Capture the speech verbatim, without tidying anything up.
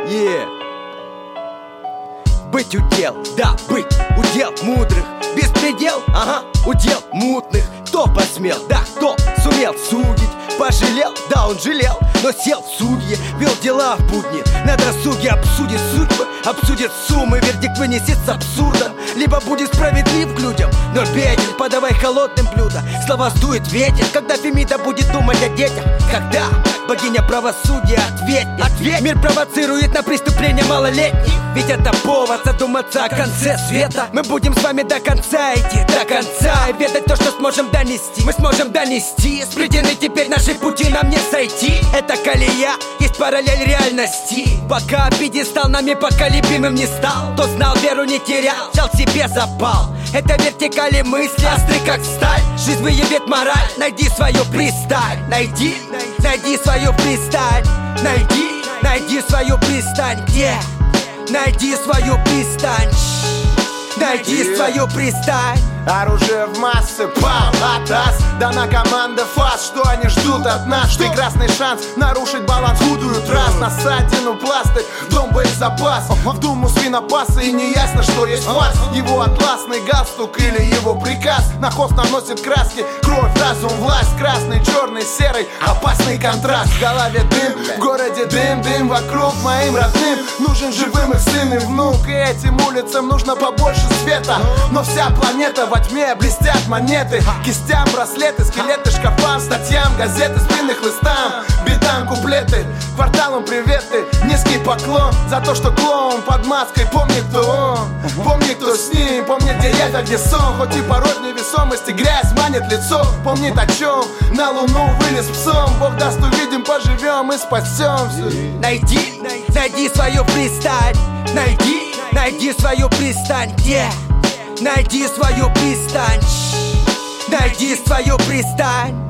Yeah. Быть удел, да, быть удел мудрых. Беспредел, ага, удел мутных. Кто посмел, да, кто сумел судить? Пожалел, да, он жалел, но сел в судьи, вел дела в будни. На досуге обсудит судьбы, обсудит суммы. Вердикт вынесет с абсурдом. Либо будет справедлив к людям, но беден. Подавай холодным блюдо, слова сдует ветер. Когда Фемида будет думать о детях? Когда богиня правосудия ответит? Ответь. Мир провоцирует на преступления малолетних. Ведь это повод задуматься о конце света. Мы будем с вами до конца идти, до конца. И ведать то, что сможем донести. Мы сможем донести. Сплетены теперь наши пути, нам не сойти. Это колея, есть параллель реальности. Пока пьедестал нами поколебимым не стал. Кто знал, веру не терял, взял себе запал. Это вертикали мысли, остры как сталь. Жизнь выявит мораль, найди свою пристань. Найди, найди свою пристань. Найди, найди свою пристань. Где? Найди свою пристань. Найди свою пристань. Оружие в массы, пал, атас. Дана команда фас, что они ждут от нас? Что? Прекрасный шанс нарушить баланс, худуют раз. Насадину пластырь, в дом боезапас. В думу свинопасы и не ясно, что есть фарс. Его атласный галстук или его приказ. На хост наносит краски, кровь, разум, власть. Красный, черный, серый, опасный контраст. В голове дым, в городе дым, дым вокруг. Моим родным нужен живым их сын и внук. И этим улицам нужно побольше света. Но вся планета во тьме блестят монеты. Кистям браслеты, скелеты, шкафам, статьям, газеты, спинных листам, битам, куплеты, кварталам приветы, низкий поклон за то, что клоун под маской. Помни, кто он, помни, кто с ним, помни, где я, а где сон. Хоть и порой в невесомости грязь манит лицо. Помнит о чем, на луну вылез псом. Бог даст, увидим, поживем и спасемся. Найди, найди свою пристань. Найди, найди свою пристань. Где? Найди свою пристань. Найди свою пристань.